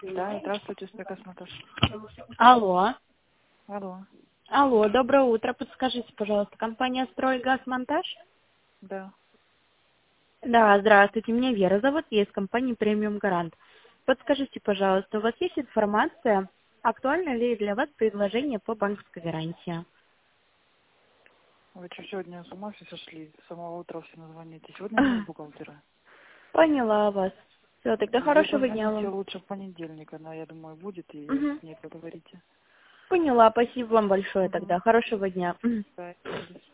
Да, здравствуйте, Стекосмотр. Алло. Алло. Алло, доброе утро. Подскажите, пожалуйста, компания «Стройгазмонтаж»? Да. Да, здравствуйте. Меня Вера зовут, я из компании «Премиум Гарант». Подскажите, пожалуйста, у вас есть информация, актуально ли для вас предложение по банковской гарантии? Вы что, сегодня с ума все сошли? С самого утра все назвоните. Сегодня нет бухгалтера. Поняла вас. Все, тогда Вы хорошего дня позвоните вам. лучше в понедельник. Она, я думаю, будет, и Мгм. с ней поговорите. Поняла, спасибо вам большое Угу. тогда. Хорошего дня. Да, до свидания.